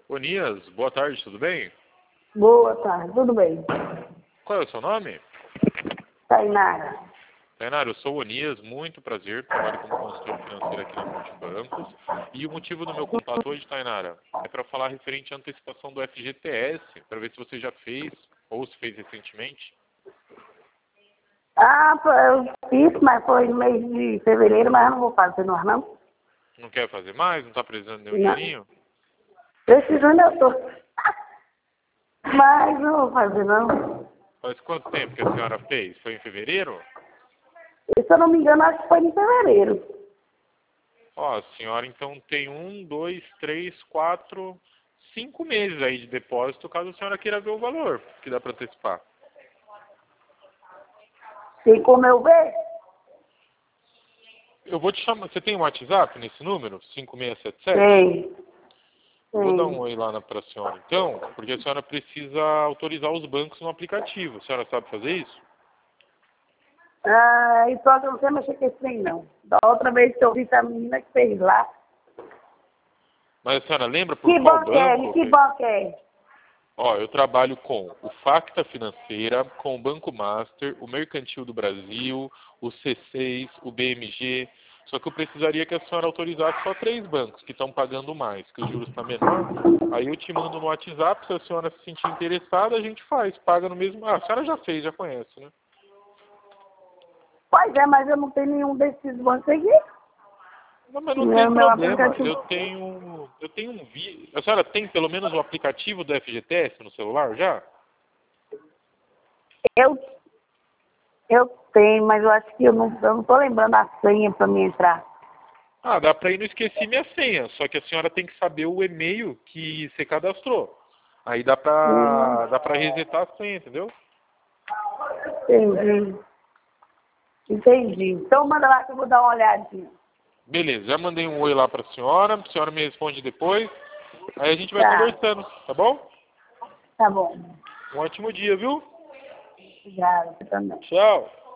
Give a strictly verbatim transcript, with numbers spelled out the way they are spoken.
Ô Nias, boa tarde, tudo bem? Boa tarde, tudo bem? Qual é o seu nome? Tainara. Tainara, eu sou o Nias, muito prazer, trabalho como consultor financeiro aqui na Multibancos. E o motivo do meu contato hoje, Tainara, é para falar referente à antecipação do F G T S, para ver se você já fez ou se fez recentemente. Ah, pô, eu fiz, mas foi no mês de fevereiro, mas eu não vou fazer mais não. Não quer fazer mais? Não está precisando de nenhum Não. dinheirinho? Precisando eu tô. Mas não vou fazer não. Faz quanto tempo que a senhora fez? Foi em fevereiro? E, se eu não me engano, acho que foi em fevereiro. Ó, a senhora então tem um, dois, três, quatro, cinco meses aí de depósito, caso a senhora queira ver o valor que dá para antecipar. Tem como eu ver? Eu vou te chamar. Você tem um WhatsApp nesse número? cinco seis sete sete? Tem. Eu vou dar um Tem. oi lá para a senhora, então, porque a senhora precisa autorizar os bancos no aplicativo. A senhora sabe fazer isso? Ah, e só que eu não sei mexer com esse trem não. Da outra vez que eu vi a menina que fez lá. Mas a senhora lembra por Que qual banco é? banco? Que banco é? Ó, eu trabalho com o Facta Financeira, com o Banco Master, o Mercantil do Brasil, o C seis, o B M G. Só que eu precisaria que a senhora autorizasse só três bancos que estão pagando mais, que os juros estão menor. Aí eu te mando no WhatsApp, se a senhora se sentir interessada, a gente faz, paga no mesmo. Ah, a senhora já fez, já conhece, né? Pois é, mas eu não tenho nenhum desses bancos aqui. Não, mas não Meu, tem meu problema. aplicativo. Eu tenho, eu tenho um vídeo. A senhora tem pelo menos o aplicativo do F G T S no celular já? Eu, eu tenho, mas eu acho que eu não, eu não tô lembrando a senha para me entrar. Ah, dá pra ir no Esqueci Minha Senha, só que a senhora tem que saber o e-mail que você cadastrou. Aí dá Hum, pra, dá pra resetar a senha, entendeu? entendi. Entendi. Então manda lá que eu vou dar uma olhadinha. Beleza, já mandei um oi lá pra senhora, a senhora me responde depois. Aí a gente vai Tá, conversando, tá bom? tá bom. Um ótimo dia, viu? Obrigada, você também. Tchau.